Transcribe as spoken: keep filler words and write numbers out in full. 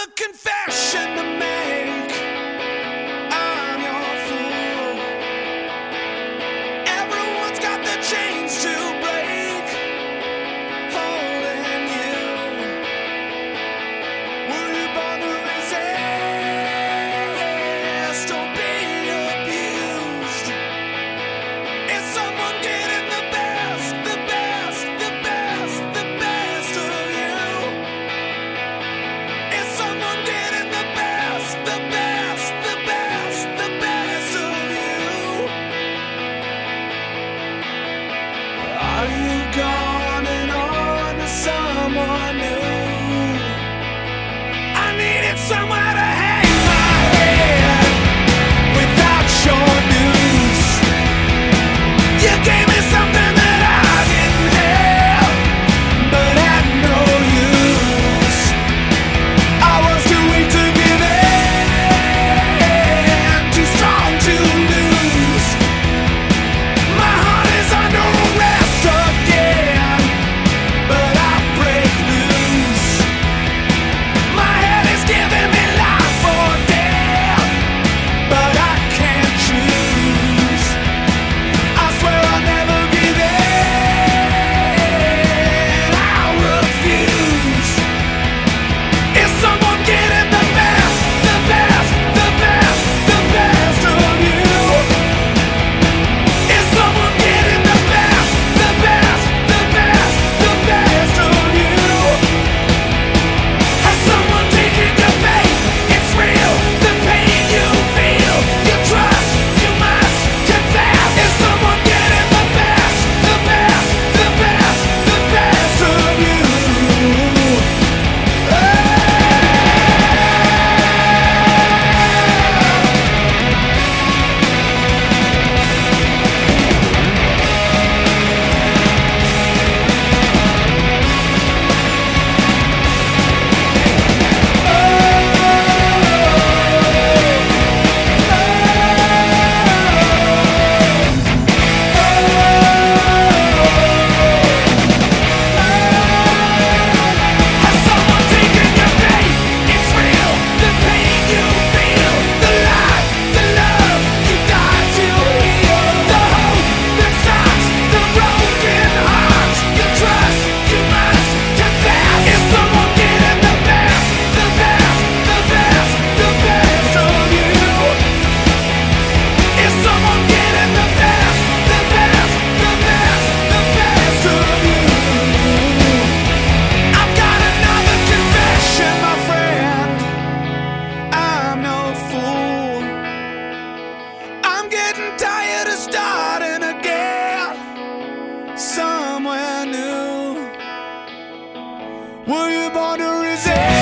another confession to make. I'm your fool. Everyone's got the chains to break, holding you. Were you born to resist or be abused? Is someone getting the best, the best, the best, the best of you? Is someone getting the best, the best, the best, the best of you? Are you gone and on to someone new? I needed somewhere to hang my head without your news. You gave me something that I didn't have, but had no use. I was too weak to give in, too strong to lose. My heart is under arrest again, but I break loose. My head is giving me life or death, but I can't choose. I swear I'll never give in. I refuse. Is someone getting the best, the best, the best, the best of you? Is someone getting the best, the best, the best, the best of you? Has someone taken your faith? It's real, the pain you feel, you trust, you must confess. Is someone getting the best, the best, the best, the best of you? Has someone taken your faith? It's real, the pain you feel, the life, the love you died to heal, the hope that stops the broken hearts. You trust, you must confess. Is someone getting the best, the best, the best, the best of you? Is someone getting the best, the best, the best, the best of you? I've got another confession, my friend. I'm no fool. I'm getting tired of starting again somewhere new. Were you born to resist?